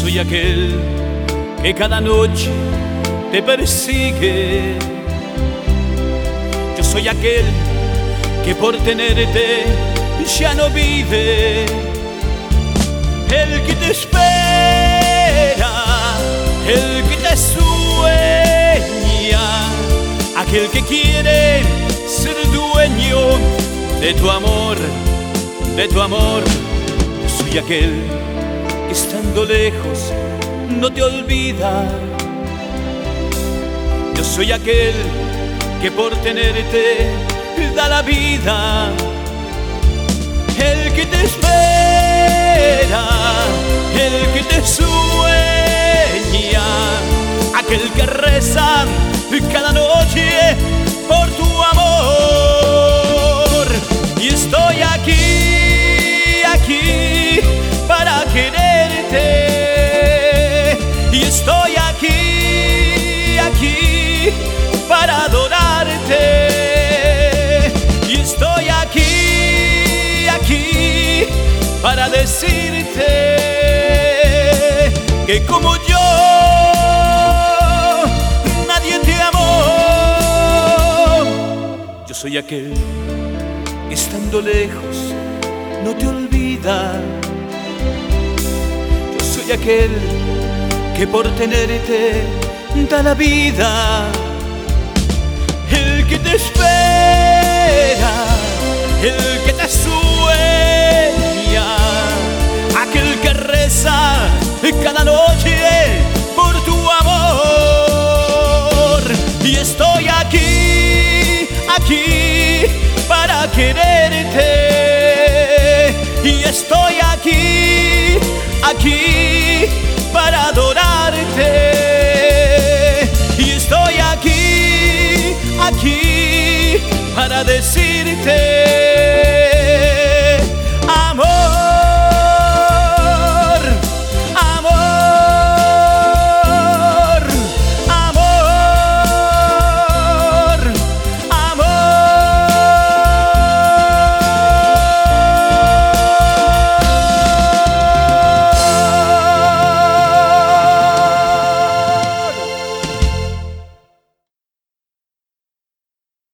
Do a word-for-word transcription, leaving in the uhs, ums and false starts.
soy aquel que cada noche te persigue. Yo soy aquel que por tenerte ya no vive. El que te espera, el que te sueña, aquel que quiere ser dueño de tu amor, de tu amor. Yo soy aquel que estando lejos no te olvida. Yo soy aquel que por tenerte da la vida. El que te espera, el que te sueña, aquel que reza cada noche por tu amor. Y estoy aquí, aquí para quererte. Y estoy aquí, aquí para adorarte. Y estoy aquí, aquí para decirte que como yo nadie te amó. Yo soy aquel que estando lejos no te olvida. Yo soy aquel que por tenerte da la vida. El que te espera, el que te sueña, aquel que reza cada noche por tu amor. Y estoy aquí, aquí para quererte. Y estoy aquí, aquí para adorarte. Y estoy aquí, aquí para decirte